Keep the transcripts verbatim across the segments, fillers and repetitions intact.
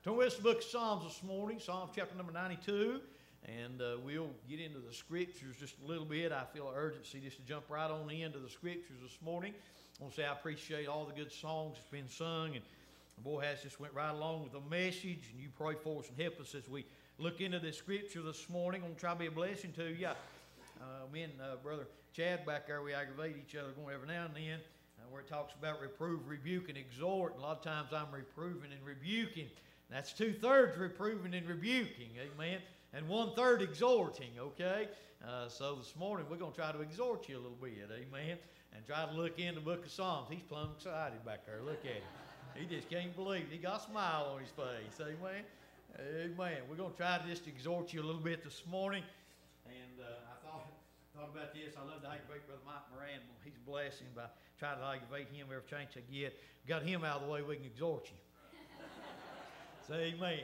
Turn with us to the book of Psalms this morning, Psalms chapter number ninety-two, and uh, we'll get into the scriptures just a little bit. I feel an urgency just to jump right on into the scriptures this morning. I want to say I appreciate all the good songs that's been sung, and boy, has just went right along with the message, and you pray for us and help us as we look into the scripture this morning. I'm going to try to be a blessing to you. Uh, me and uh, Brother Chad back there, we aggravate each other going every now and then, uh, where it talks about reprove, rebuke, and exhort. And a lot of times I'm reproving and rebuking. That's two-thirds reproving and rebuking, amen, and one-third exhorting, okay? Uh, so this morning we're going to try to exhort you a little bit, amen, and try to look in the book of Psalms. He's plumb excited back there. Look at him. He just can't believe it. He got a smile on his face, amen? Amen. We're going to try to just exhort you a little bit this morning, and uh, I thought thought about this. I love to aggravate Brother Mike Moran. He's a blessing by trying to aggravate him every chance I get. Got him out of the way, we can exhort you. Say amen.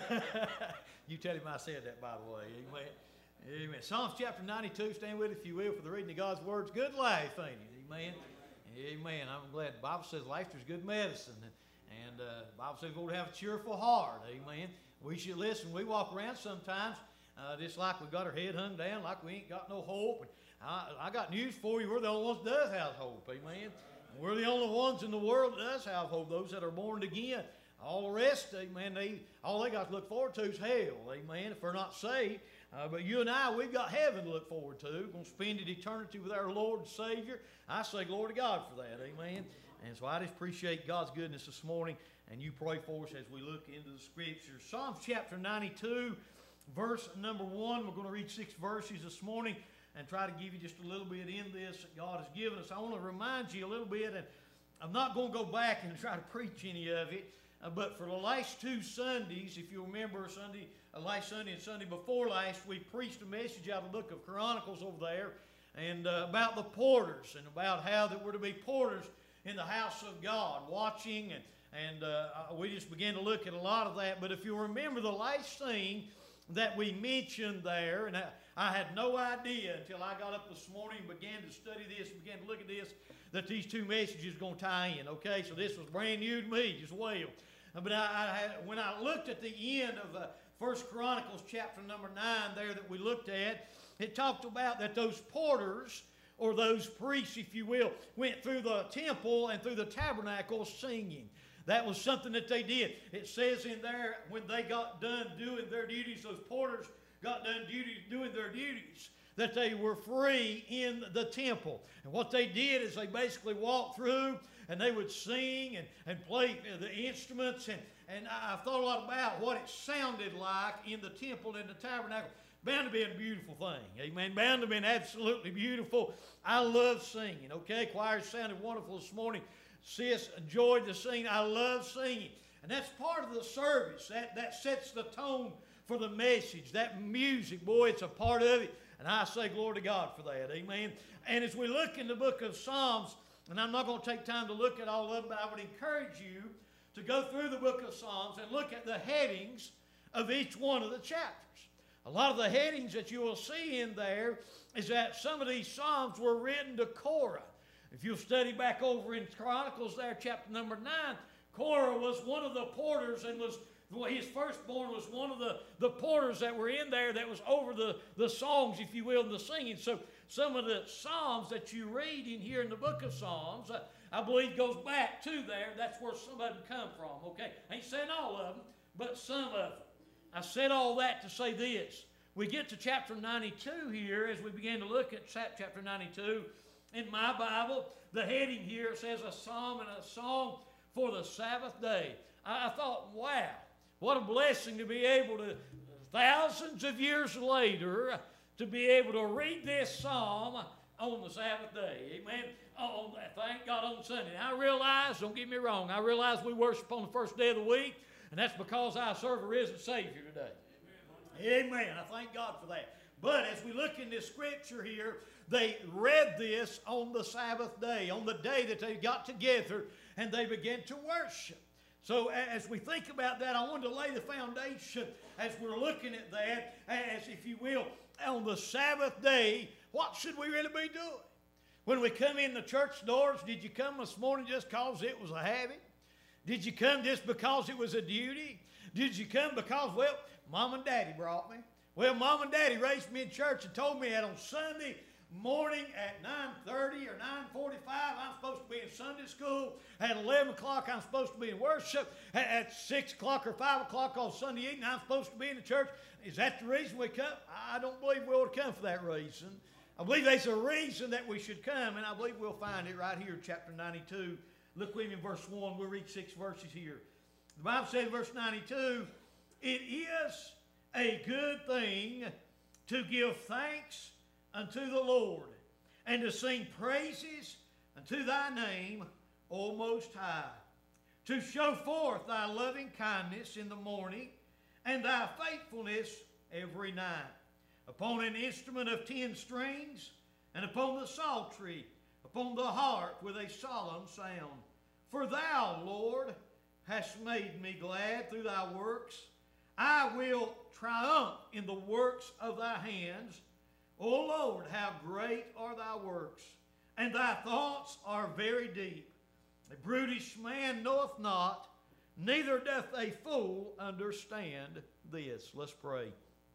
You tell him I said that, by the way. Amen. Amen. Psalms chapter ninety-two. Stand with it, if you will, for the reading of God's word. It's good life, ain't it? Amen. Amen. I'm glad. The Bible says laughter is good medicine. And uh, the Bible says we're going to have a cheerful heart. Amen. We should listen. We walk around sometimes uh, just like we've got our head hung down, like we ain't got no hope. I, I got news for you. We're the only ones that does have hope. Amen. And we're the only ones in the world that does have hope, those that are born again. All the rest, amen, they, all they got to look forward to is hell, amen, if they're not saved. Uh, but you and I, we've got heaven to look forward to. We're going to spend an eternity with our Lord and Savior. I say glory to God for that, amen. And so I just appreciate God's goodness this morning, and you pray for us as we look into the Scriptures. Psalms chapter ninety-two, verse number one. We're going to read six verses this morning and try to give you just a little bit in this that God has given us. I want to remind you a little bit, and I'm not going to go back and try to preach any of it. Uh, but for the last two Sundays, if you remember Sunday, uh, last Sunday and Sunday before last, we preached a message out of the book of Chronicles over there, and uh, about the porters, and about how that we're to be porters in the house of God, watching, and, and uh, we just began to look at a lot of that. But if you remember the last thing that we mentioned there, and I, I had no idea until I got up this morning and began to study this, began to look at this, that these two messages are going to tie in, okay? So this was brand new to me as well. But I, I had, when I looked at the end of uh, First Chronicles chapter number nine there that we looked at, it talked about that those porters, or those priests, if you will, went through the temple and through the tabernacle singing. That was something that they did. It says in there, when they got done doing their duties, those porters got done duty, doing their duties, that they were free in the temple. And what they did is they basically walked through and they would sing and, and play the instruments. And, and I've thought a lot about what it sounded like in the temple and the tabernacle. Bound to be a beautiful thing. Amen. Bound to be absolutely beautiful. I love singing. Okay, choir sounded wonderful this morning. Sis enjoyed the singing. I love singing. And that's part of the service. That, that sets the tone for the message. That music, boy, it's a part of it. And I say glory to God for that. Amen. And as we look in the book of Psalms, and I'm not going to take time to look at all of them, but I would encourage you to go through the book of Psalms and look at the headings of each one of the chapters. A lot of the headings that you will see in there is that some of these Psalms were written to Korah. If you'll study back over in Chronicles there, chapter number nine, Korah was one of the porters and was Well, his firstborn was one of the, the porters that were in there that was over the, the songs, if you will, and the singing. So some of the Psalms that you read in here in the book of Psalms, uh, I believe goes back to there. That's where some of them come from, okay? I ain't saying all of them, but some of them. I said all that to say this. We get to chapter ninety-two here as we begin to look at chapter ninety-two. In my Bible, the heading here says a psalm and a song for the Sabbath day. I, I thought, wow. What a blessing to be able to, thousands of years later, to be able to read this psalm on the Sabbath day. Amen. On, thank God on Sunday. Now, I realize, don't get me wrong, I realize we worship on the first day of the week, and that's because I serve a risen Savior today. Amen. Amen. I thank God for that. But as we look in this scripture here, they read this on the Sabbath day, on the day that they got together and they began to worship. So as we think about that, I want to lay the foundation as we're looking at that, as if you will, on the Sabbath day, what should we really be doing? When we come in the church doors, did you come this morning just because it was a habit? Did you come just because it was a duty? Did you come because, well, Mom and Daddy brought me? Well, Mom and Daddy raised me in church and told me that on Sunday morning at nine thirty or nine forty-five, I'm supposed to be in Sunday school. At eleven o'clock, I'm supposed to be in worship. At six o'clock or five o'clock on Sunday evening, I'm supposed to be in the church. Is that the reason we come? I don't believe we ought to come for that reason. I believe there's a reason that we should come, and I believe we'll find it right here in chapter ninety-two. Look with me in verse one. We'll read six verses here. The Bible says in verse ninety-two, it is a good thing to give thanks unto the Lord, and to sing praises unto thy name, O Most High, to show forth thy loving kindness in the morning, and thy faithfulness every night, upon an instrument of ten strings, and upon the psaltery, upon the harp with a solemn sound. For thou, Lord, hast made me glad through thy works. I will triumph in the works of thy hands. O Lord, how great are thy works, and thy thoughts are very deep. A brutish man knoweth not, neither doth a fool understand this. Let's pray.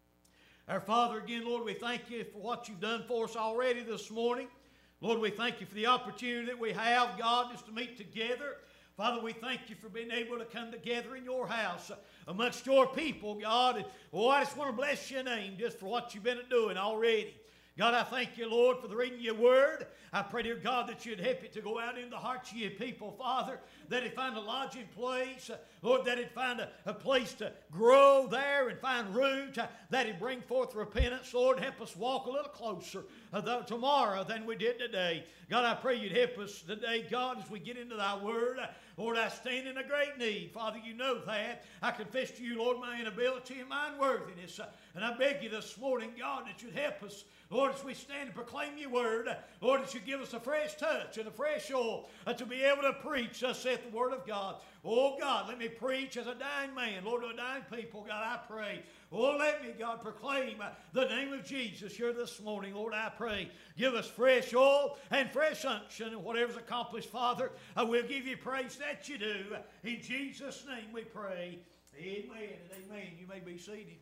Our Father, again, Lord, we thank you for what you've done for us already this morning. Lord, we thank you for the opportunity that we have, God, just to meet together. Father, we thank you for being able to come together in your house amongst your people, God. And, oh, I just want to bless your name just for what you've been doing already. God, I thank you, Lord, for the reading of your word. I pray, dear God, that you'd help it to go out in the hearts of your people, Father, that it find a lodging place, uh, Lord, that it find a, a place to grow there and find root, uh, that it bring forth repentance. Lord, help us walk a little closer uh, the, tomorrow than we did today. God, I pray you'd help us today, God, as we get into thy word. Uh, Lord, I stand in a great need. Father, you know that. I confess to you, Lord, my inability and my unworthiness. Uh, and I beg you this morning, God, that you'd help us, Lord, as we stand and proclaim your word, Lord, that you give us a fresh touch and a fresh oil uh, to be able to preach, thus saith the word of God. Oh, God, let me preach as a dying man, Lord, to a dying people, God, I pray. Oh, let me, God, proclaim uh, the name of Jesus here this morning, Lord, I pray. Give us fresh oil and fresh unction, and whatever's accomplished, Father, I will give you praise that you do. In Jesus' name we pray. Amen and amen. You may be seated.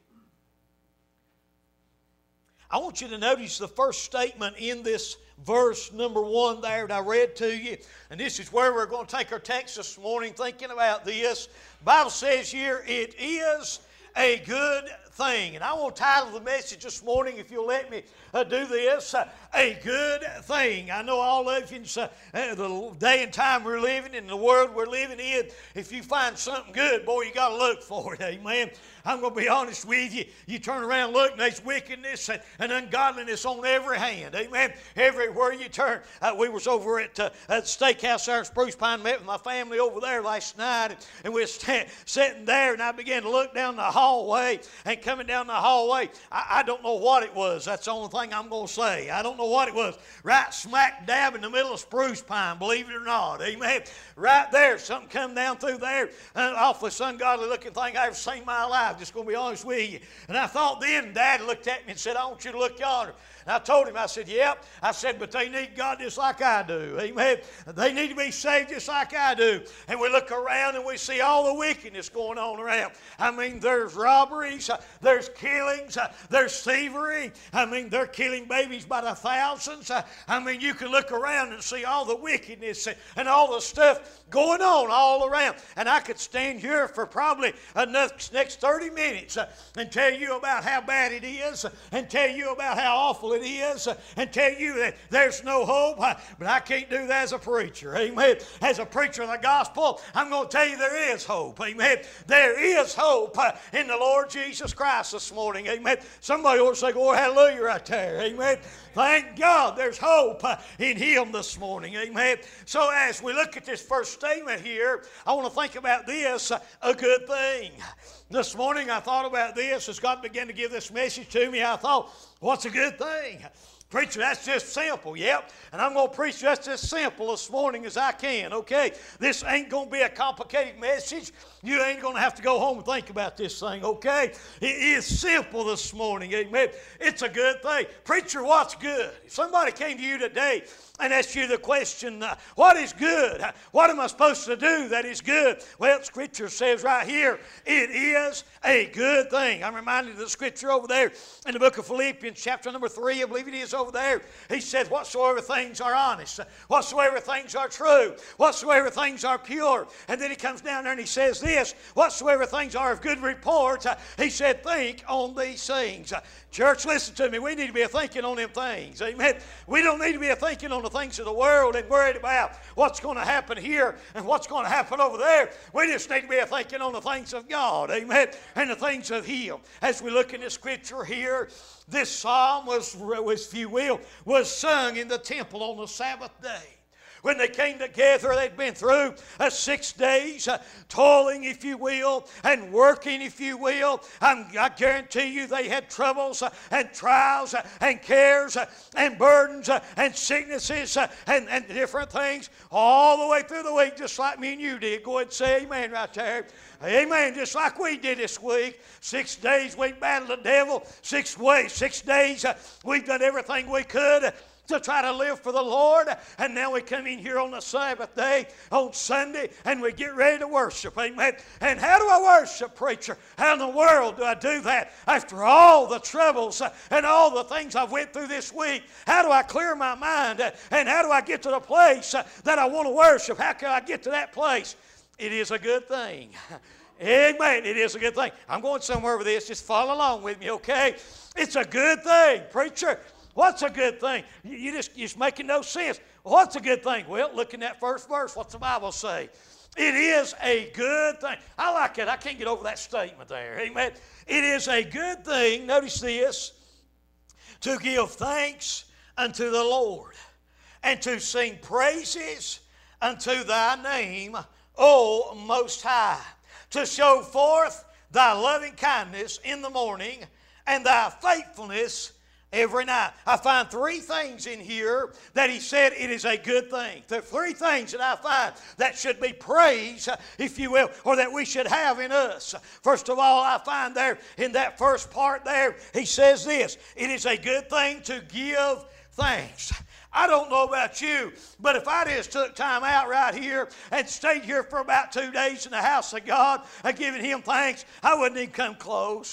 I want you to notice the first statement in this verse number one there that I read to you. And this is where we're going to take our text this morning thinking about this. The Bible says here, it is a good thing. And I want to title the message this morning, if you'll let me uh, do this, uh, a good thing. I know all of you, uh, the day and time we're living in, the world we're living in, if you find something good, boy, you got to look for it, amen. I'm going to be honest with you. You turn around and look, and there's wickedness and, and ungodliness on every hand. Amen. Everywhere you turn. Uh, we was over at, uh, at the steakhouse there in Spruce Pine, met with my family over there last night, and, and we were st- sitting there, and I began to look down the hallway, and coming down the hallway, I, I don't know what it was. That's the only thing I'm going to say. I don't know what it was. Right smack dab in the middle of Spruce Pine, believe it or not. Amen. Right there, something come down through there, an awfully ungodly looking thing I ever seen in my life. I'm just going to be honest with you. And I thought then, Dad looked at me and said, I want you to look yonder. And I told him, I said, yep. I said, but they need God just like I do. Amen. They need to be saved just like I do. And we look around and we see all the wickedness going on around. I mean, there's robberies, uh, there's killings, uh, there's thievery. I mean, they're killing babies by the thousands. Uh, I mean, you can look around and see all the wickedness and, and all the stuff going on all around. And I could stand here for probably uh, next, next thirty minutes uh, and tell you about how bad it is uh, and tell you about how awful it is uh, and tell you that there's no hope. Uh, but I can't do that as a preacher. Amen. As a preacher of the gospel, I'm going to tell you there is hope. Amen. There is hope uh, in the Lord Jesus Christ this morning. Amen. Somebody ought to say, oh, hallelujah right there. Amen. Thank God there's hope uh, in Him this morning. Amen. So as we look at this first statement here, I want to think about this, uh, a good thing. This morning I thought about this as God began to give this message to me. I thought, what's a good thing? Preacher, that's just simple. Yep. And I'm going to preach just as simple this morning as I can, okay? This ain't going to be a complicated message. You ain't going to have to go home and think about this thing, okay? It is simple this morning, amen. It's a good thing. Preacher, what's good? If somebody came to you today and asked you the question, uh, what is good? What am I supposed to do that is good? Well, Scripture says right here, it is a good thing. I'm reminded of the Scripture over there in the book of Philippians, chapter number three, I believe it is over there. He said, whatsoever things are honest, whatsoever things are true, whatsoever things are pure. And then he comes down there and he says this, whatsoever things are of good report, uh, he said, think on these things. Uh, church, listen to me. We need to be thinking on them things. Amen. We don't need to be thinking on the things of the world and worried about what's going to happen here and what's going to happen over there. We just need to be thinking on the things of God. Amen. And the things of Him. As we look in the Scripture here, this psalm was, was, if you will, was sung in the temple on the Sabbath day. When they came together, they'd been through uh, six days, uh, toiling, if you will, and working, if you will. I'm, I guarantee you they had troubles uh, and trials uh, and cares uh, and burdens uh, and sicknesses uh, and, and different things all the way through the week, just like me and you did. Go ahead and say amen right there. Amen. Just like we did this week. Six days we battled the devil. Six ways, six days uh, we've done everything we could uh, to try to live for the Lord. And now we come in here on the Sabbath day, on Sunday, and we get ready to worship. Amen. And how do I worship, preacher? How in the world do I do that? After all the troubles and all the things I've went through this week, how do I clear my mind? And how do I get to the place that I want to worship? How can I get to that place? It is a good thing. Amen. It is a good thing. I'm going somewhere with this. Just follow along with me, okay? It's a good thing, preacher. What's a good thing? You just, you're just making no sense. What's a good thing? Well, look in that first verse. What's the Bible say? It is a good thing. I like it. I can't get over that statement there. Amen. It is a good thing, notice this, to give thanks unto the Lord and to sing praises unto thy name, O Most High, to show forth thy loving kindness in the morning and thy faithfulness every night. I find three things in here that he said it is a good thing. There are three things that I find that should be praised, if you will, or that we should have in us. First of all, I find there in that first part there, he says this, it is a good thing to give thanks. I don't know about you, but if I just took time out right here and stayed here for about two days in the house of God and giving Him thanks, I wouldn't even come close.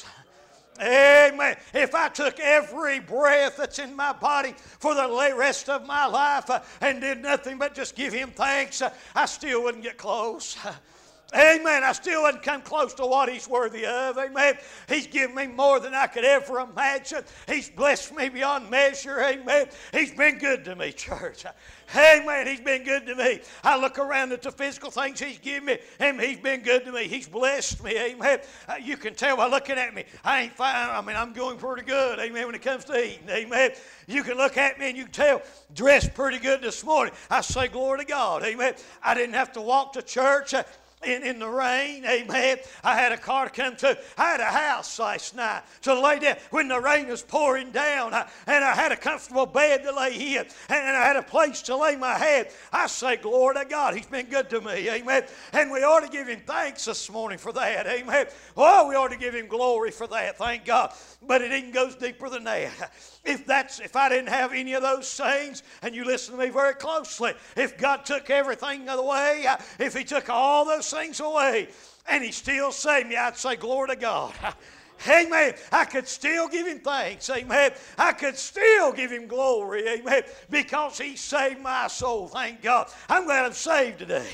Amen. If I took every breath that's in my body for the rest of my life uh, and did nothing but just give Him thanks, uh, I still wouldn't get close. Amen. I still wouldn't come close to what He's worthy of. Amen. He's given me more than I could ever imagine. He's blessed me beyond measure. Amen. He's been good to me, church. Amen. He's been good to me. I look around at the physical things He's given me, and He's been good to me. He's blessed me. Amen. Uh, you can tell by looking at me. I ain't fine. I mean, I'm going pretty good. Amen. When it comes to eating. Amen. You can look at me and you can tell, dressed pretty good this morning. I say, glory to God. Amen. I didn't have to walk to church. Uh, In, in the rain, amen. I had a car to come to. I had a house last night to lay down when the rain was pouring down. I, and I had a comfortable bed to lay in. And, and I had a place to lay my head. I say, glory to God. He's been good to me, amen. And we ought to give Him thanks this morning for that, amen. Oh, we ought to give Him glory for that, thank God. But it even goes deeper than that. If that's, if I didn't have any of those things, and you listen to me very closely, if God took everything away, if He took all those things away, and He still saved me, I'd say, glory to God. Amen. I could still give Him thanks. Amen. I could still give Him glory. Amen. Because He saved my soul. Thank God. I'm glad I'm saved today.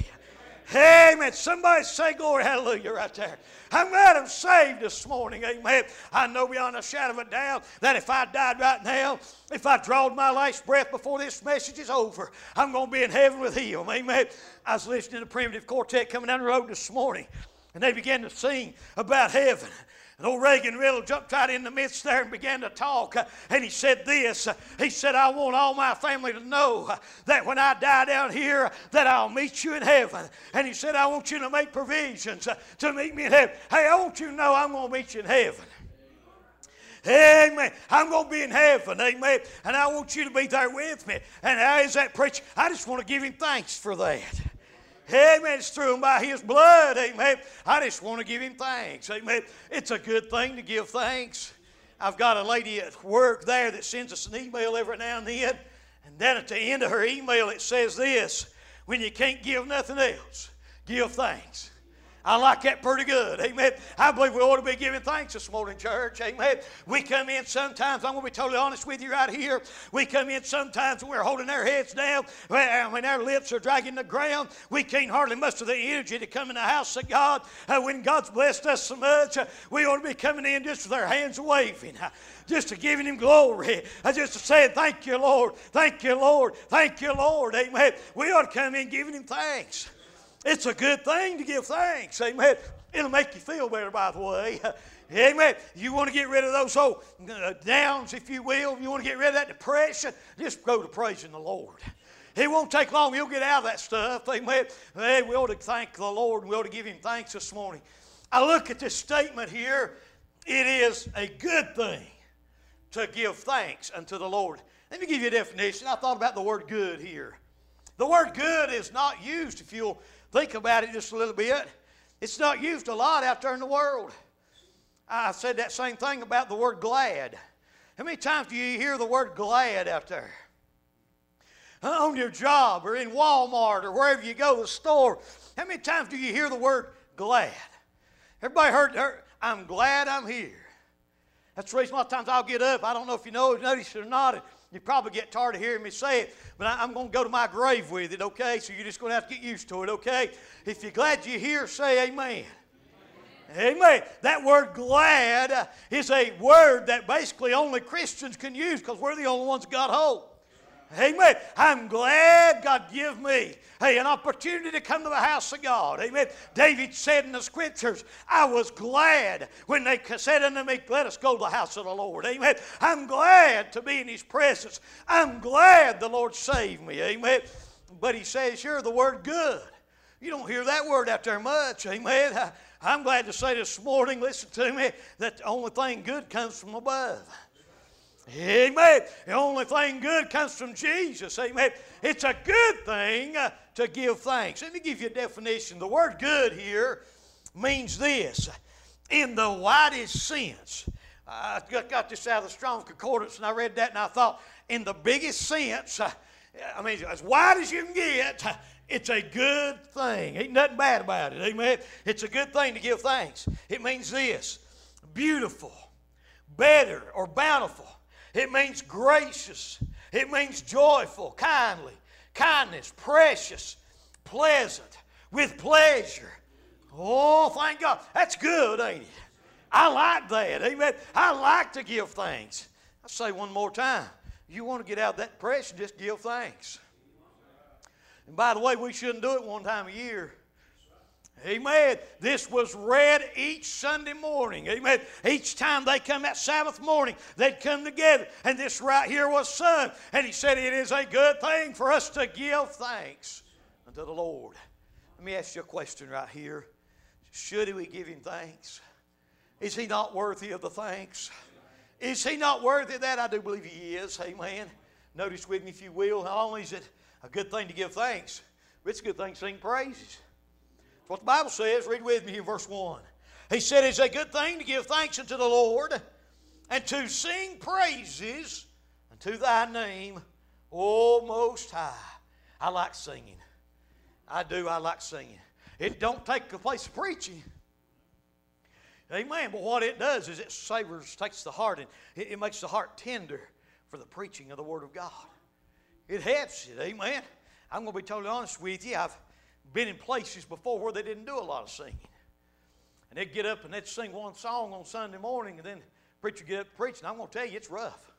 Amen. Somebody say glory, hallelujah right there. I'm glad I'm saved this morning. Amen. I know beyond a shadow of a doubt that if I died right now, if I drawed my last breath before this message is over, I'm going to be in heaven with Him. Amen. I was listening to the Primitive Quartet coming down the road this morning, and they began to sing about heaven. And old Reagan Riddle jumped right in the midst there and began to talk. Uh, and he said this. Uh, he said, I want all my family to know uh, that when I die down here, that I'll meet you in heaven. And he said, I want you to make provisions uh, to meet me in heaven. Hey, I want you to know I'm going to meet you in heaven. Amen. I'm going to be in heaven. Amen. And I want you to be there with me. And how is that preacher? I just want to give him thanks for that. Amen. It's through and by his blood. Amen. I just want to give him thanks. Amen. It's a good thing to give thanks. I've got a lady at work there that sends us an email every now and then. And then at the end of her email it says this: when you can't give nothing else, give thanks. I like that pretty good. Amen. I believe we ought to be giving thanks this morning, church. Amen. We come in sometimes, I'm going to be totally honest with you right here. We come in sometimes and we're holding our heads down. When our lips are dragging the ground, we can't hardly muster the energy to come in the house of God. Uh, when God's blessed us so much, uh, we ought to be coming in just with our hands waving. Uh, just to giving Him glory. Uh, just to saying, thank you, Lord. Thank you, Lord. Thank you, Lord. Amen. We ought to come in giving Him thanks. It's a good thing to give thanks. Amen. It'll make you feel better, by the way. Amen. You want to get rid of those old uh, downs, if you will. You want to get rid of that depression, just go to praising the Lord. It won't take long. You'll get out of that stuff. Amen. Hey, we ought to thank the Lord. We ought to give Him thanks this morning. I look at this statement here. It is a good thing to give thanks unto the Lord. Let me give you a definition. I thought about the word good here. The word good is not used, if you'll think about it just a little bit. It's not used a lot out there in the world. I said that same thing about the word glad. How many times do you hear the word glad out there? On your job or in Walmart or wherever you go, the store. How many times do you hear the word glad? Everybody heard, heard I'm glad I'm here. That's the reason a lot of times I'll get up. I don't know if you know, notice it or not. You probably get tired of hearing me say it, but I, I'm going to go to my grave with it, okay? So you're just going to have to get used to it, okay? If you're glad you're here, say amen. Amen. Amen. That word glad is a word that basically only Christians can use because we're the only ones that got hope. Amen. I'm glad God give me, hey, an opportunity to come to the house of God. Amen. David said in the Scriptures, I was glad when they said unto me, let us go to the house of the Lord. Amen. I'm glad to be in His presence. I'm glad the Lord saved me. Amen. But he says here the word good. You don't hear that word out there much. Amen. I, I'm glad to say this morning, listen to me, that the only thing good comes from above. Amen. The only thing good comes from Jesus. Amen. It's a good thing uh, to give thanks. Let me give you a definition. The word good here means this. In the widest sense. I got this out of the Strong's Concordance and I read that and I thought, in the biggest sense, uh, I mean, as wide as you can get, uh, it's a good thing. Ain't nothing bad about it. Amen. It's a good thing to give thanks. It means this. Beautiful, better, or bountiful. It means gracious. It means joyful, kindly, kindness, precious, pleasant, with pleasure. Oh, thank God. That's good, ain't it? I like that. Amen. I like to give thanks. I'll say one more time. You want to get out of that depression, just give thanks. And by the way, we shouldn't do it one time a year. Amen. This was read each Sunday morning. Amen. Each time they come that Sabbath morning, they'd come together. And this right here was sung. And he said, it is a good thing for us to give thanks unto the Lord. Let me ask you a question right here. Should we give Him thanks? Is He not worthy of the thanks? Is He not worthy of that? I do believe He is. Amen. Notice with me, if you will, not only is it a good thing to give thanks, but it's a good thing to sing praises. That's what the Bible says. Read with me in verse one. He said, it's a good thing to give thanks unto the Lord and to sing praises unto Thy name, O Most High. I like singing. I do. I like singing. It don't take the place of preaching. Amen. But what it does is it savors, takes the heart, and it, it makes the heart tender for the preaching of the Word of God. It helps it. Amen. I'm going to be totally honest with you. I've been in places before where they didn't do a lot of singing. And they'd get up and they'd sing one song on Sunday morning, and then the preacher would get up and preach, and I'm going to tell you, it's rough.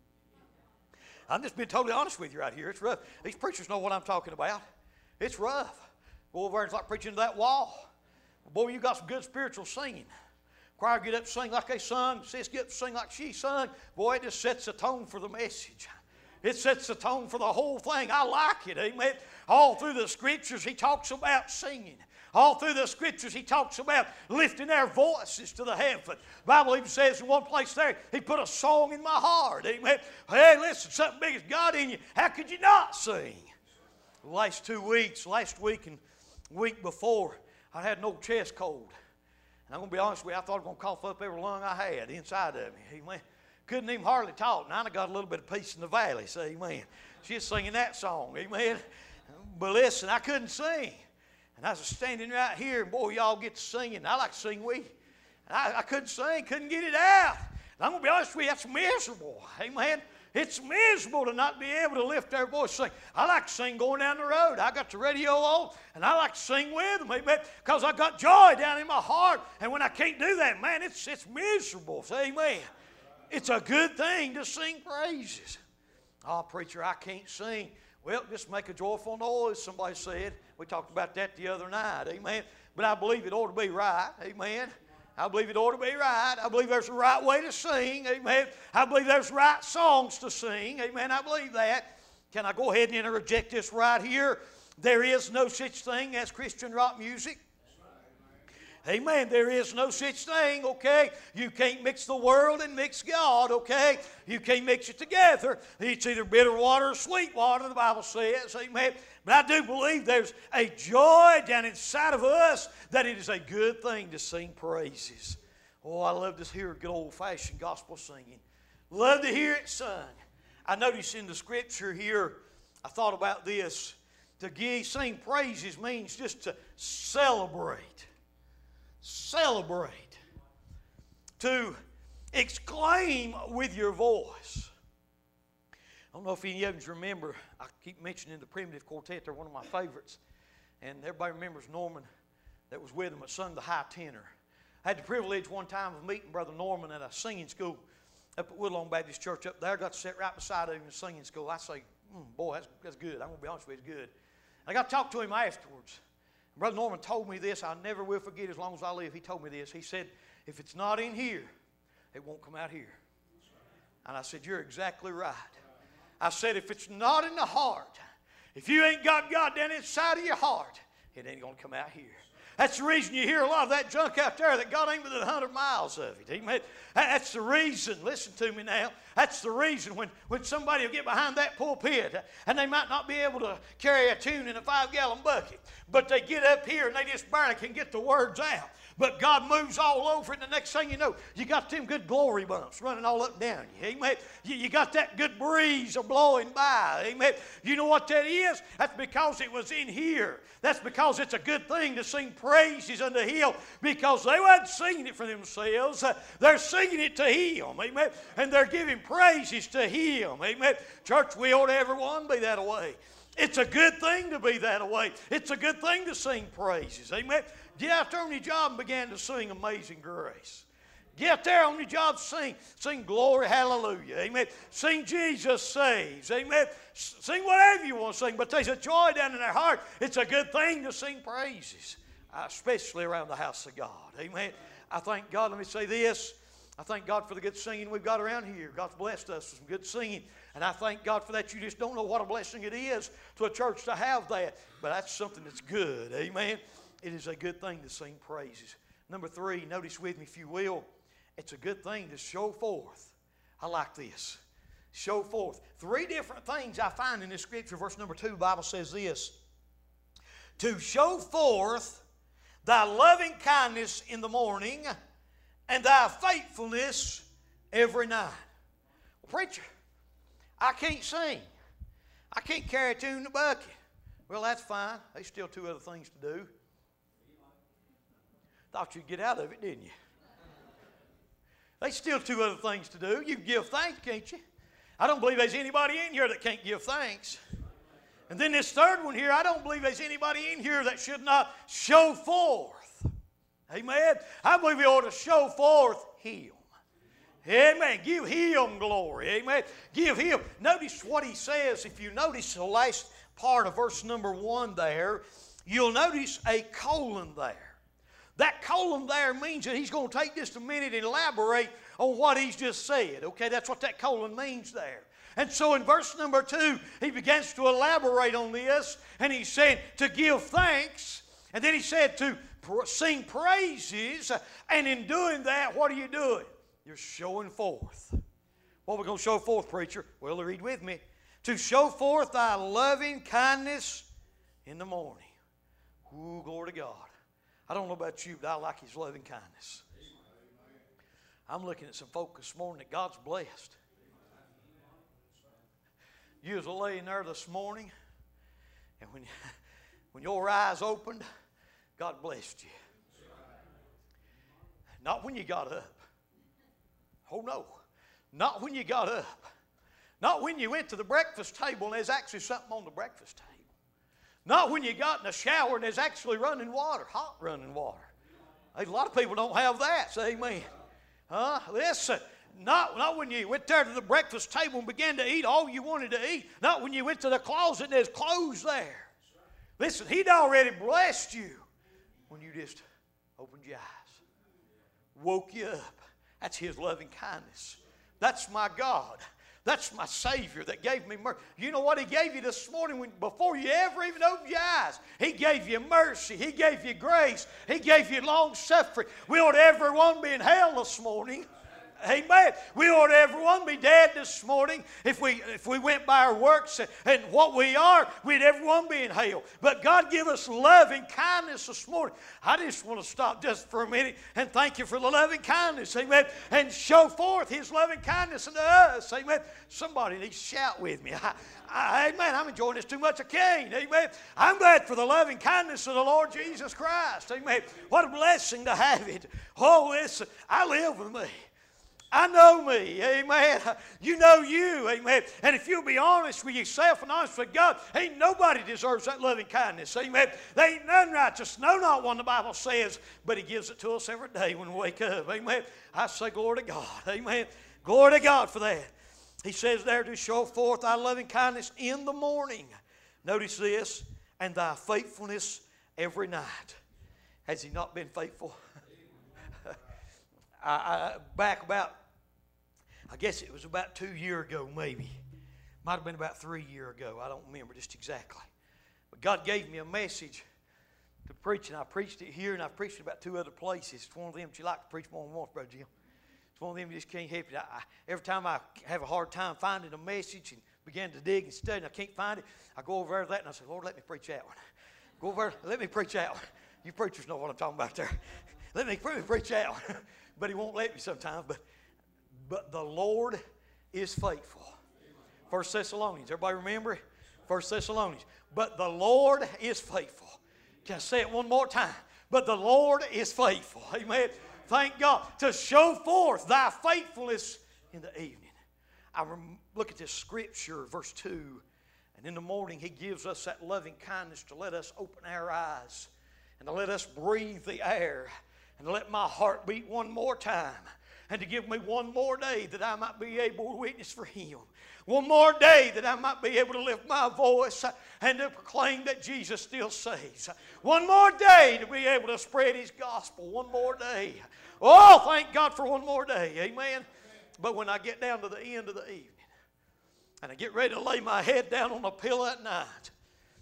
I'm just being totally honest with you right here. It's rough. These preachers know what I'm talking about. It's rough. Go over there and it's like preaching to that wall. Boy, you got some good spiritual singing. Choir get up and sing like they sung. Sis get up and sing like she sung. Boy, it just sets the tone for the message. It sets the tone for the whole thing. I like it, amen. All through the Scriptures, He talks about singing. All through the Scriptures, he talks about lifting their voices to the heaven. The Bible even says in one place there, he put a song in my heart. Amen. Hey, listen, something big as God in you. How could you not sing? The last two weeks, last week and week before, I had an old chest cold. And I'm going to be honest with you, I thought I was going to cough up every lung I had inside of me. Amen. Couldn't even hardly talk. Now I got a little bit of peace in the valley. Say amen. She's singing that song. Amen. But listen, I couldn't sing. And I was standing right here, and boy, y'all get to singing. I like to sing with you. And I, I couldn't sing, couldn't get it out. And I'm going to be honest with you, that's miserable. Amen. It's miserable to not be able to lift their voice and sing. I like to sing going down the road. I got the radio on, and I like to sing with them, amen, because I got joy down in my heart. And when I can't do that, man, it's, it's miserable. Say amen. It's a good thing to sing praises. Oh, preacher, I can't sing. Well, just make a joyful noise, somebody said. We talked about that the other night, amen. But I believe it ought to be right, amen. I believe it ought to be right. I believe there's a right way to sing, amen. I believe there's right songs to sing, amen. I believe that. Can I go ahead and interject this right here? There is no such thing as Christian rock music. Amen. There is no such thing, okay? You can't mix the world and mix God, okay? You can't mix it together. It's either bitter water or sweet water, the Bible says, amen. But I do believe there's a joy down inside of us that it is a good thing to sing praises. Oh, I love to hear good old-fashioned gospel singing. Love to hear it sung. I noticed in the Scripture here, I thought about this. To give, sing praises means just to celebrate. Celebrate. To exclaim with your voice. I don't know if any of you remember, I keep mentioning the Primitive Quartet, they're one of my favorites. And everybody remembers Norman that was with them that sung the high tenor. I had the privilege one time of meeting Brother Norman at a singing school up at Woodlawn Baptist Church up there. I got to sit right beside him in the singing school. I say, mm, boy, that's, that's good. I'm going to be honest with you, it's good. I got to talk to him afterwards. Brother Norman told me this. I never will forget as long as I live. He told me this. He said, if it's not in here, it won't come out here. And I said, you're exactly right. I said, if it's not in the heart, if you ain't got God down inside of your heart, it ain't going to come out here. That's the reason you hear a lot of that junk out there that God ain't within a hundred miles of it. Amen. That's the reason, listen to me now, that's the reason when, when somebody will get behind that pulpit and they might not be able to carry a tune in a five-gallon bucket, but they get up here and they just barely can get the words out. But God moves all over it, and the next thing you know, you got them good glory bumps running all up and down you. Amen. You, you got that good breeze a blowing by. Amen. You know what that is? That's because it was in here. That's because it's a good thing to sing praises unto Him, because they wasn't singing it for themselves. Uh, they're singing it to Him. Amen. And they're giving praises to Him. Amen. Church, we ought to everyone be that way. It's a good thing to be that way. It's a good thing to sing praises. Amen. Get out there on your job and begin to sing Amazing Grace. Get out there on your job, sing. Sing glory, hallelujah. Amen. Sing Jesus saves. Amen. Sing whatever you want to sing, but there's a joy down in their heart. It's a good thing to sing praises, especially around the house of God. Amen. I thank God. Let me say this. I thank God for the good singing we've got around here. God's blessed us with some good singing. And I thank God for that. You just don't know what a blessing it is to a church to have that. But that's something that's good. Amen. It is a good thing to sing praises. Number three, notice with me if you will, it's a good thing to show forth. I like this. Show forth. Three different things I find in this scripture. Verse number two, the Bible says this. To show forth thy loving kindness in the morning and thy faithfulness every night. Well, preacher, I can't sing. I can't carry a tune in the bucket. Well, that's fine. There's still two other things to do. Thought you'd get out of it, didn't you? There's still two other things to do. You can give thanks, can't you? I don't believe there's anybody in here that can't give thanks. And then this third one here, I don't believe there's anybody in here that should not show forth. Amen? I believe we ought to show forth Him. Amen. Give Him glory. Amen. Give Him. Notice what He says. If you notice the last part of verse number one there, you'll notice a colon there. That colon there means that he's going to take just a minute and elaborate on what he's just said. Okay, that's what that colon means there. And so in verse number two, he begins to elaborate on this, and he's saying to give thanks And then he said to sing praises, and in doing that, what are you doing? You're showing forth. What are we going to show forth, preacher? Well, read with me. To show forth thy loving kindness in the morning. Ooh, glory to God. I don't know about you, but I like His loving kindness. I'm looking at some folk this morning that God's blessed. You was laying there this morning, and when, when your eyes opened, God blessed you. Not when you got up. Oh no. Not when you got up. Not when you went to the breakfast table and there's actually something on the breakfast table. Not when you got in the shower and there's actually running water, hot running water. A lot of people don't have that, say amen. Huh? Listen, not, not when you went there to the breakfast table and began to eat all you wanted to eat. Not when you went to the closet and there's clothes there. Listen, He'd already blessed you when you just opened your eyes. Woke you up. That's His loving kindness. That's my God. That's my Savior that gave me mercy. You know what He gave you this morning when, before you ever even opened your eyes? He gave you mercy. He gave you grace. He gave you long suffering. We ought everyone be in hell this morning. Amen. We ought everyone be dead this morning if we if we went by our works and, and what we are, we'd everyone be in hell. But God give us loving kindness this morning. I just want to stop just for a minute and thank you for the loving kindness. Amen. And show forth His loving kindness unto us. Amen. Somebody needs to shout with me. I, I, amen. I'm enjoying this too much. I can't. Amen. I'm glad for the loving kindness of the Lord Jesus Christ. Amen. What a blessing to have it. Oh, listen. I live with me. I know me, amen. You know you, amen. And if you'll be honest with yourself and honest with God, ain't nobody deserves that loving kindness, amen. There ain't none righteous, no, not one the Bible says, but He gives it to us every day when we wake up, amen. I say glory to God, amen. Glory to God for that. He says there to show forth thy loving kindness in the morning. Notice this, and thy faithfulness every night. Has He not been faithful? I, I, back about, I guess it was about two years ago maybe. Might have been about three years ago. I don't remember just exactly. But God gave me a message to preach, and I preached it here, and I preached it about two other places. It's one of them that you like to preach more than once, Brother Jim. It's one of them you just can't help it. I, I, every time I have a hard time finding a message and begin to dig and study, and I can't find it, I go over there to that, and I say, Lord, let me preach that one. Go over there, let me preach that one. You preachers know what I'm talking about there. Let me preach that one. But He won't let me sometimes. But, but the Lord is faithful. First Thessalonians. Everybody remember it? First Thessalonians. But the Lord is faithful. Can I say it one more time? But the Lord is faithful. Amen. Thank God. To show forth thy faithfulness in the evening. I rem- look at this scripture, verse two. And in the morning He gives us that loving kindness to let us open our eyes and to let us breathe the air. And to let my heart beat one more time. And to give me one more day that I might be able to witness for Him. One more day that I might be able to lift my voice and to proclaim that Jesus still saves. One more day to be able to spread His gospel. One more day. Oh, thank God for one more day. Amen. But when I get down to the end of the evening and I get ready to lay my head down on a pillow at night,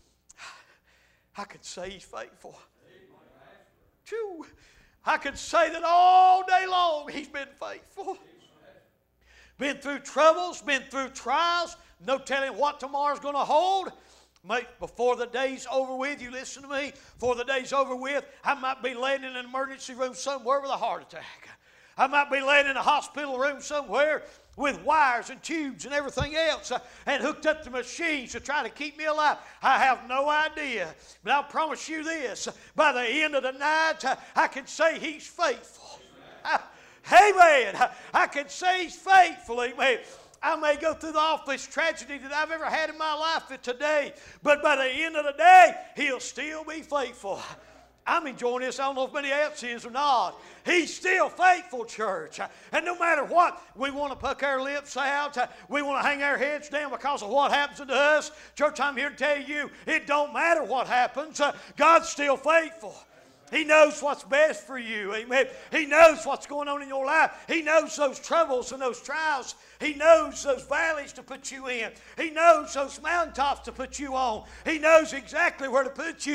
I can say He's faithful. Phew. I could say that all day long He's been faithful. Been through troubles, been through trials, no telling what tomorrow's going to hold. Mate, before the day's over with, you listen to me, before the day's over with, I might be laying in an emergency room somewhere with a heart attack. I might be laying in a hospital room somewhere with wires and tubes and everything else uh, and hooked up to machines to try to keep me alive. I have no idea. But I'll promise you this. By the end of the night, uh, I can say He's faithful. Uh, amen. I, I can say He's faithful. Amen. I may go through the awfulest tragedy that I've ever had in my life today. But by the end of the day, He'll still be faithful. I'm enjoying this. I don't know if many else is or not. He's still faithful, church. And no matter what, we want to puck our lips out. We want to hang our heads down because of what happens to us. Church, I'm here to tell you, it don't matter what happens. God's still faithful. He knows what's best for you. Amen. He knows what's going on in your life. He knows those troubles and those trials. He knows those valleys to put you in. He knows those mountaintops to put you on. He knows exactly where to put you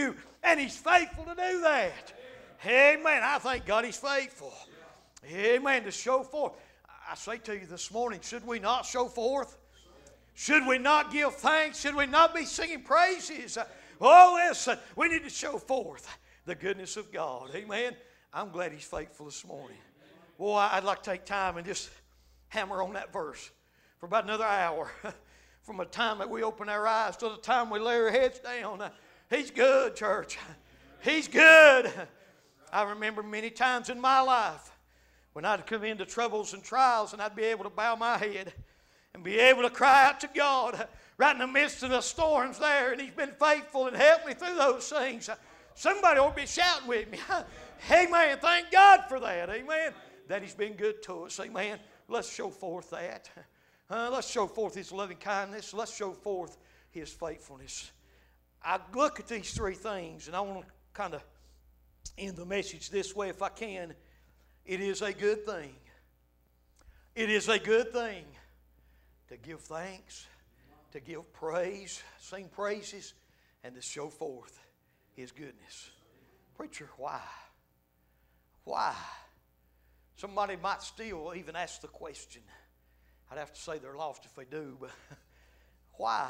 And He's faithful to do that. Amen. I thank God He's faithful. Amen. To show forth. I say to you this morning, should we not show forth? Should we not give thanks? Should we not be singing praises? Oh, listen, we need to show forth the goodness of God. Amen. I'm glad He's faithful this morning. Boy, I'd like to take time and just hammer on that verse for about another hour. From the time that we open our eyes to the time we lay our heads down. He's good, church. He's good. I remember many times in my life when I'd come into troubles and trials and I'd be able to bow my head and be able to cry out to God right in the midst of the storms there, and He's been faithful and helped me through those things. Somebody ought to be shouting with me. Amen. Thank God for that. Amen. That He's been good to us. Amen. Let's show forth that. Uh, let's show forth His loving kindness. Let's show forth His faithfulness. I look at these three things, and I want to kind of end the message this way if I can. It is a good thing. It is a good thing to give thanks, to give praise, sing praises, and to show forth His goodness. Preacher, why? Why? Somebody might still even ask the question. I'd have to say they're lost if they do, but why?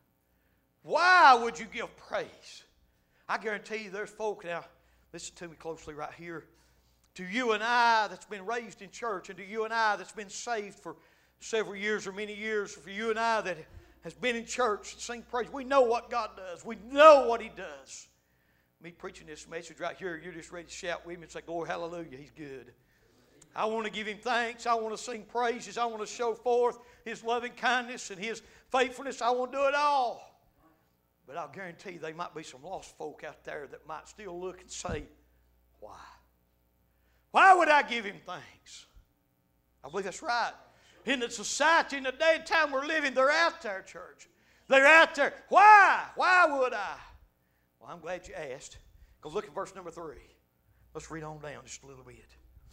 Why would you give praise? I guarantee you there's folk now, listen to me closely right here. To you and I that's been raised in church, and to you and I that's been saved for several years or many years, for you and I that has been in church and sing praise, we know what God does. We know what He does. Me preaching this message right here, you're just ready to shout with me and say, glory, hallelujah, He's good. I want to give Him thanks. I want to sing praises. I want to show forth His loving kindness and His faithfulness. I want to do it all. But I'll guarantee you there might be some lost folk out there that might still look and say, why? Why would I give Him thanks? I believe that's right. In the society, in the day and time we're living, they're out there, church. They're out there. Why? Why would I? Well, I'm glad you asked. Go look at verse number three. Let's read on down just a little bit.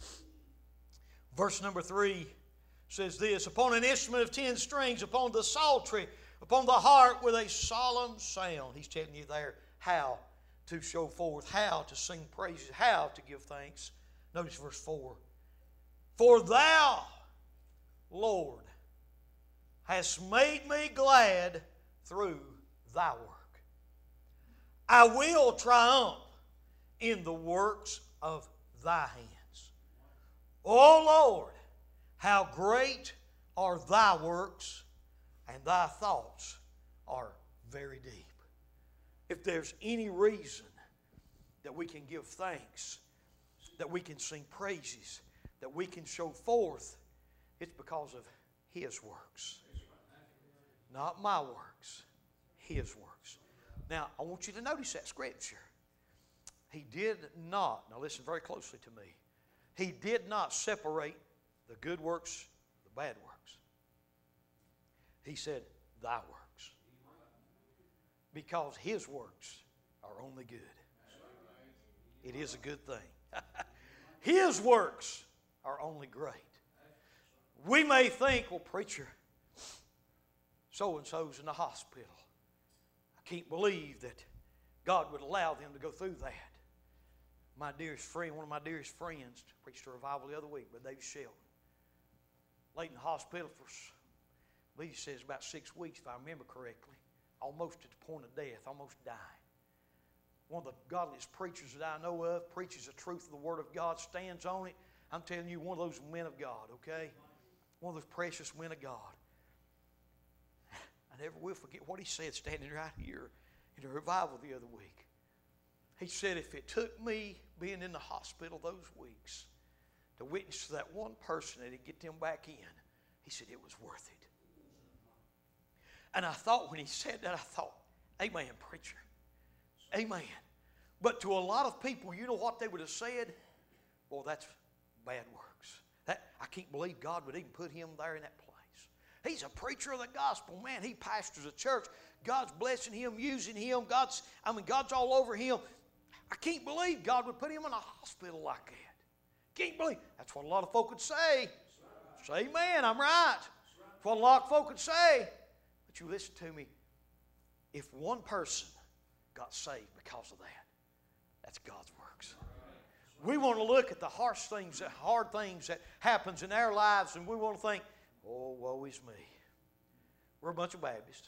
Verse number three says this, upon an instrument of ten strings, upon the psaltery, upon the harp with a solemn sound. He's telling you there how to show forth, how to sing praises, how to give thanks. Notice verse four. For Thou, Lord, hast made me glad through Thy work. I will triumph in the works of Thy hands. O Lord, how great are Thy works, and Thy thoughts are very deep. If there's any reason that we can give thanks, that we can sing praises, that we can show forth, it's because of His works. Not my works, His works. Now, I want you to notice that scripture. He did not, now listen very closely to me, He did not separate the good works from the bad works. He said, Thy works. Because His works are only good. It is a good thing. His works are only great. We may think, well, preacher, so-and-so's in the hospital. I can't believe that God would allow them to go through that. My dearest friend, one of my dearest friends, preached a revival the other week by David Sheldon. Laid in the hospital for, I believe he says about six weeks, if I remember correctly. Almost at the point of death, almost dying. One of the godliest preachers that I know of, preaches the truth of the Word of God, stands on it. I'm telling you, one of those men of God, okay? One of those precious men of God. I never will forget what he said standing right here in a revival the other week. He said, if it took me being in the hospital those weeks to witness to that one person and to get them back in, he said it was worth it. And I thought when he said that, I thought, amen, preacher. Amen. But to a lot of people, you know what they would have said? Well, that's bad works. That, I can't believe God would even put him there in that place. He's a preacher of the gospel. Man, he pastors a church. God's blessing him, using him. God's, I mean, God's all over him. I can't believe God would put him in a hospital like that. Can't believe. That's what a lot of folk would say. Say amen, I'm right. That's what a lot of folk would say. But you listen to me. If one person got saved because of that, That's God's works. We want to look at the harsh things, the hard things that happens in our lives, and we want to think, oh, woe is me. We're a bunch of Baptists.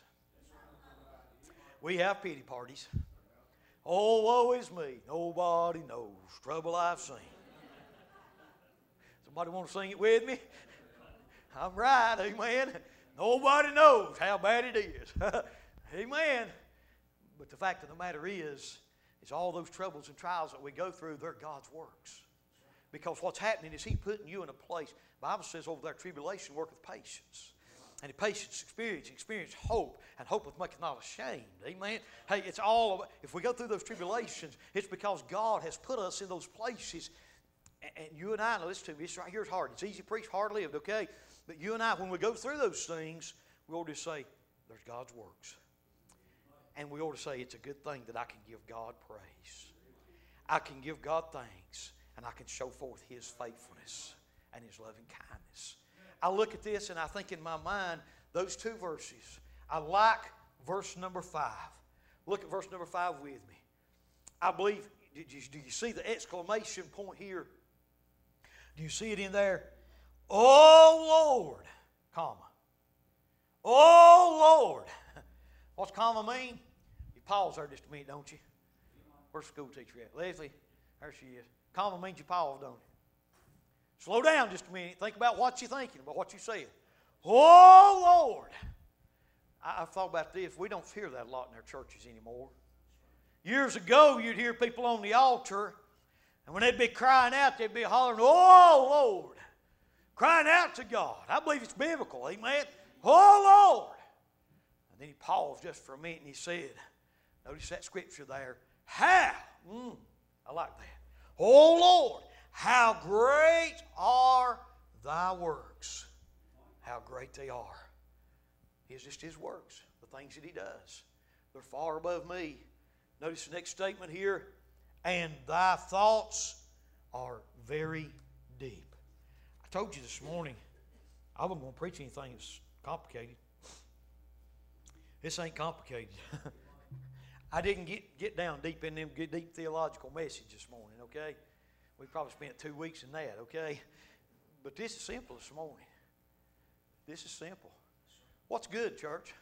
We have pity parties. Oh, woe is me. Nobody knows trouble I've seen. Somebody want to sing it with me? I'm right, amen. Nobody knows how bad it is. Amen. But the fact of the matter is, is all those troubles and trials that we go through, they're God's works. Because what's happening is He putting you in a place. The Bible says over there, tribulation worketh patience. And the patience experience, experience hope, and hope with maketh not ashamed. Amen. Hey, it's all, if we go through those tribulations, it's because God has put us in those places. And you and I, now listen to me, this right here is hard. It's easy to preach, hard lived, okay? But you and I, when we go through those things, we ought to say, there's God's works. And we ought to say, it's a good thing that I can give God praise. I can give God thanks, and I can show forth His faithfulness and His loving kindness. I look at this and I think in my mind, those two verses. I like verse number five. Look at verse number five with me. I believe, do you, do you see the exclamation point here? Do you see it in there? Oh Lord, comma. Oh Lord. What's comma mean? You pause there just a minute, don't you? Where's the school teacher at? Leslie, there she is. Comma means you pause, don't you? Slow down just a minute. Think about what you're thinking, about what you said. Oh, Lord. I, I've thought about this. We don't hear that a lot in our churches anymore. Years ago, you'd hear people on the altar, and when they'd be crying out, they'd be hollering, oh, Lord. Crying out to God. I believe it's biblical, amen? Oh, Lord. And then he paused just for a minute, and he said, notice that scripture there. How? Mm, I like that. Oh, Lord. How great are thy works. How great they are. It's just His works, the things that He does. They're far above me. Notice the next statement here. And thy thoughts are very deep. I told you this morning, I wasn't going to preach anything that's complicated. This ain't complicated. I didn't get, get down deep in them deep theological message this morning, okay? We probably spent two weeks in that, okay? But this is simple this morning. This is simple. What's good, church?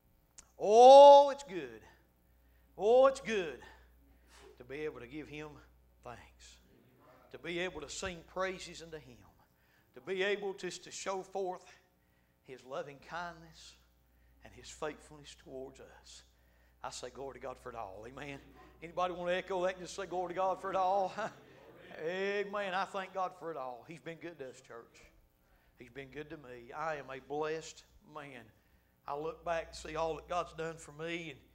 Oh, it's good. Oh, it's good to be able to give Him thanks. To be able to sing praises unto Him. To be able just to show forth His loving kindness and His faithfulness towards us. I say glory to God for it all. Amen. Anybody want to echo that and just say glory to God for it all? Amen. I thank God for it all. He's been good to us, church. He's been good to me. I am a blessed man. I look back and see all that God's done for me. And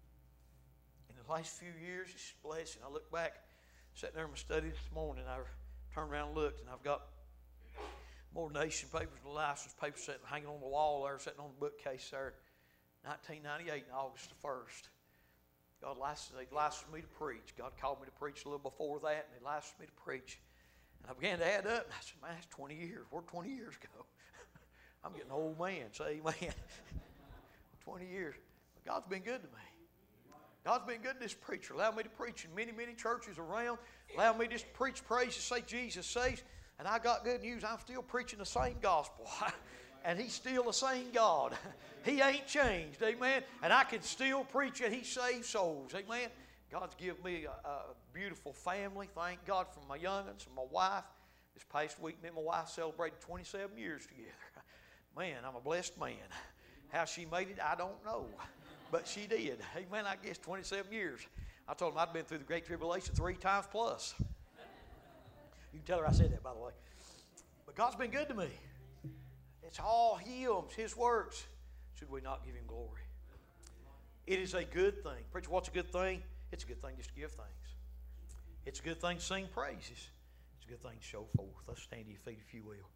in the last few years, it's a blessing. I look back, sitting there in my study this morning, I turned around and looked, and I've got more nation papers and license papers sitting, hanging on the wall there, sitting on the bookcase there. nineteen ninety-eight, August the first. God licensed, they licensed me to preach. God called me to preach a little before that, and He licensed me to preach. And I began to add up, and I said, man, that's twenty years. Where'd twenty years go? I'm getting an old man, say amen. twenty years. But God's been good to me. God's been good to this preacher. Allowed me to preach in many, many churches around. Allowed me just to preach praise and say Jesus saves. And I got good news. I'm still preaching the same gospel. And He's still the same God. He ain't changed, amen. And I can still preach and He saves souls, amen. God's given me a, a beautiful family. Thank God for my young'uns and my wife. This past week, me and my wife celebrated twenty-seven years together. Man, I'm a blessed man. How she made it, I don't know. But she did. Amen, I guess twenty-seven years. I told them I'd been through the Great Tribulation three times plus. You can tell her I said that, by the way. But God's been good to me. It's all Him, His works. Should we not give Him glory? It is a good thing. Preacher, what's a good thing? It's a good thing just to give thanks. It's a good thing to sing praises. It's a good thing to show forth. Let's stand to your feet if you will.